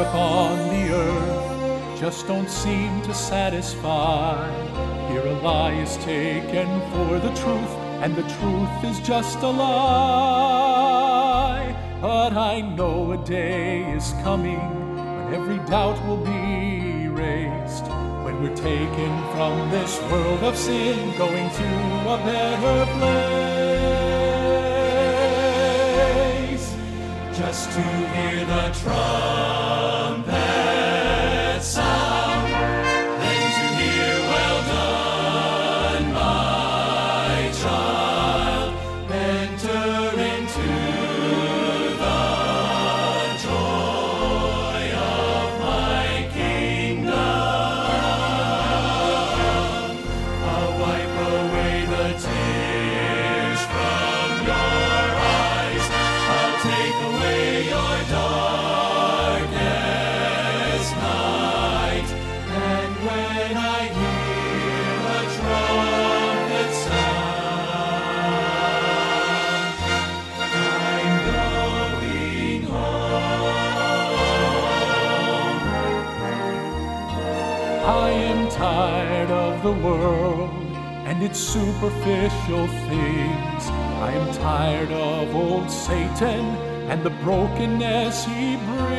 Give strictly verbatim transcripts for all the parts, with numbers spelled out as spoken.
upon the earth just don't seem to satisfy. Here a lie is taken for the truth, and the truth is just a lie. But I know a day is coming when every doubt will be erased, when we're taken from this world of sin, going to a better place. Just to hear the trumpet sound, then to hear, well done, my child, enter into the joy of my kingdom. I'll wipe away the tears from your eyes. I'll take away your darkest night. And when I hear the trumpet sound, I'm going home. I am tired of the world and its superficial things. I am tired of old Satan and the brokenness he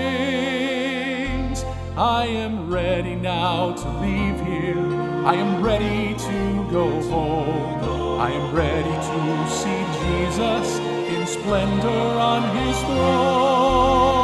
brings. I am ready now to leave here. I am ready to go home. I am ready to see Jesus in splendor on his throne.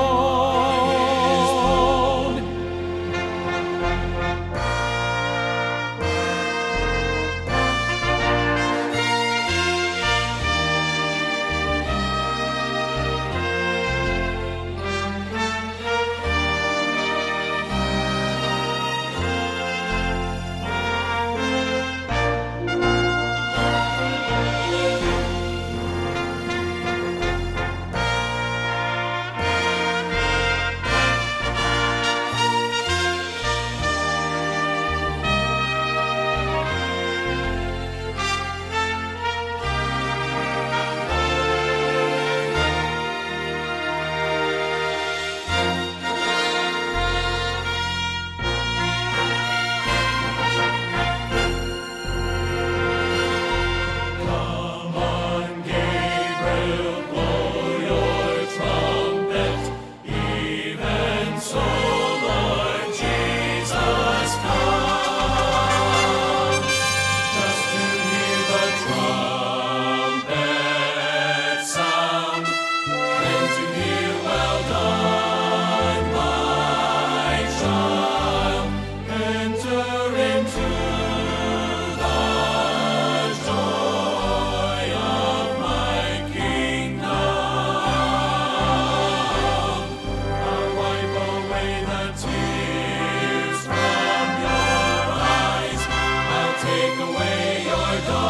Take away your